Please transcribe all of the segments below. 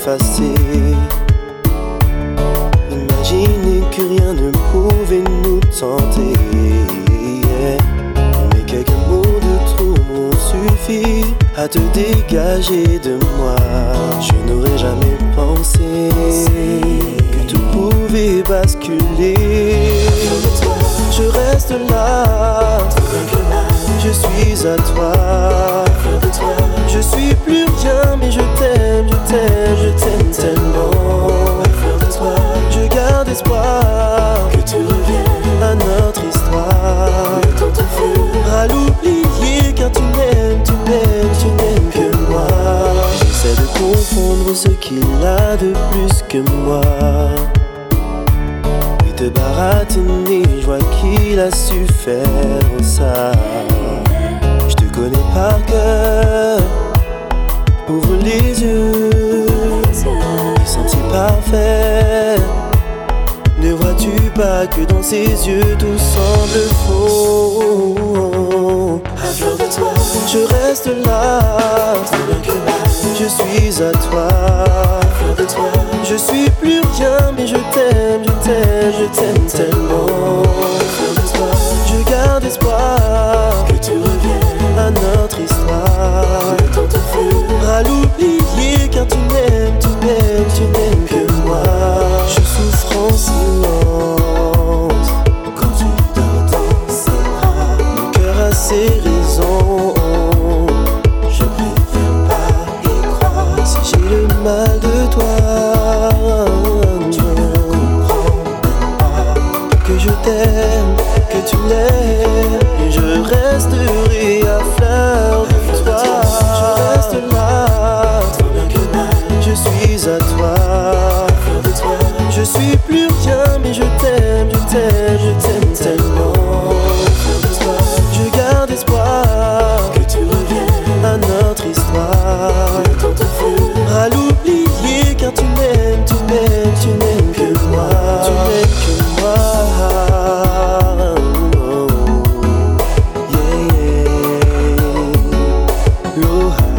effacer. Imaginez que rien ne pouvait nous tenter, mais quelques mots de trop m'ont suffi à te dégager de moi. Je n'aurais jamais pensé que tout pouvait basculer. Je reste là, je suis à toi. Je suis plus rien, mais je t'aime, je t'aime, je t'aime tellement. Je garde espoir que tu reviennes à notre histoire. Le temps te fait À l'oublier, car tu m'aimes, tu m'aimes, tu n'aimes que moi. J'essaie de confondre ce qu'il a de plus que moi. Il te baratiner, je vois qu'il a su faire ça. Je te connais par cœur. Ouvre les yeux, il sentit parfait. Ne vois-tu pas que dans ses yeux tout semble faux? à fleur de toi. Je reste là, Bien que mal, je suis à toi. fleur de toi. Je suis plus rien, mais je t'aime, je t'aime, je t'aime tellement. Fleur de toi. Je garde espoir Que tu reviennes à notre histoire. Le temps te fait À l'oublier, car tu m'aimes, tu m'aimes, tu n'aimes que moi. Je souffre en silence quand tu dors dans ses bras. mon cœur a ses raisons. Je préfère pas y croire. Si j'ai le mal de toi, Tu ne comprends même pas que je t'aime, que tu l'aimes, et je resterai à fleur de toi. Je reste là, bien que mal, je suis à toi. fleur de toi. Je suis plus rien, mais je t'aime, je t'aime, je t'aime tellement. Fleur de toi. Je garde espoir Que tu reviennes à notre histoire. Le temps te fait À l'oublier, car tu m'aimes, tu m'aimes, tu n'aimes que moi. Tu n'aimes que moi. Oh, yeah, yeah. Oh, ah.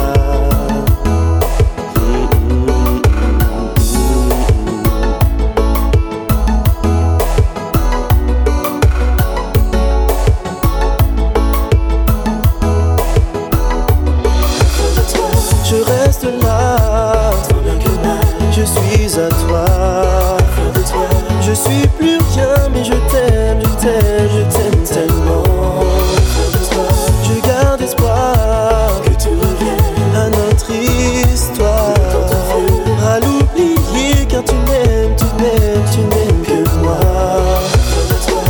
Je reste là, bien que mal, je suis à toi. fleur de toi. Je suis plus rien, mais je t'aime, je t'aime, je t'aime tellement. Fleur de toi. Je garde espoir Que tu reviennes à notre histoire. À l'oublier, car tu m'aimes, tu m'aimes, tu n'aimes que moi. fleur de toi.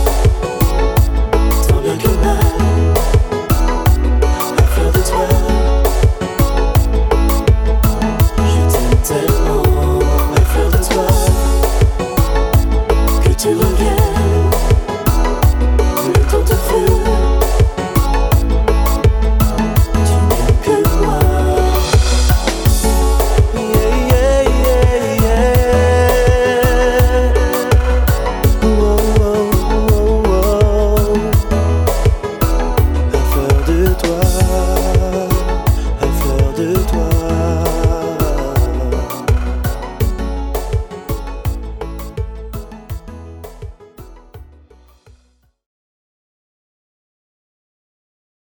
Tant bien que mal, à fleur de toi. Je t'aime tellement, à fleur de toi. Que tu reviennes